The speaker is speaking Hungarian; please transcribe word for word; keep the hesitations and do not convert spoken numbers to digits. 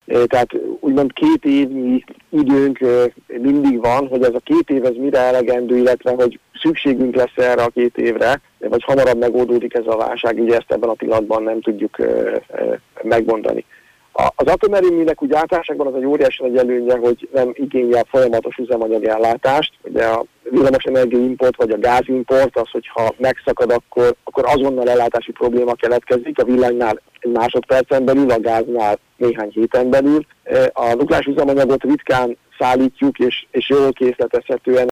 Tehát úgymond két évnyi időnk mindig van, hogy ez a két év ez mire elegendő, illetve hogy szükségünk lesz erre a két évre, vagy hamarabb megoldódik ez a válság, ugye ezt ebben a pillanatban nem tudjuk megmondani. Az atomerőműnek úgy általánosságban az egy óriási nagy előnye, hogy nem igényel folyamatos üzemanyag ellátást. Ugye a villamosenergia import vagy a gázimport, az, hogyha megszakad, akkor, akkor azonnal ellátási probléma keletkezik, a villanynál egy másodpercen belül, a gáznál néhány héten belül. A nukleáris üzemanyagot ritkán szállítjuk, és, és jól készletezhetően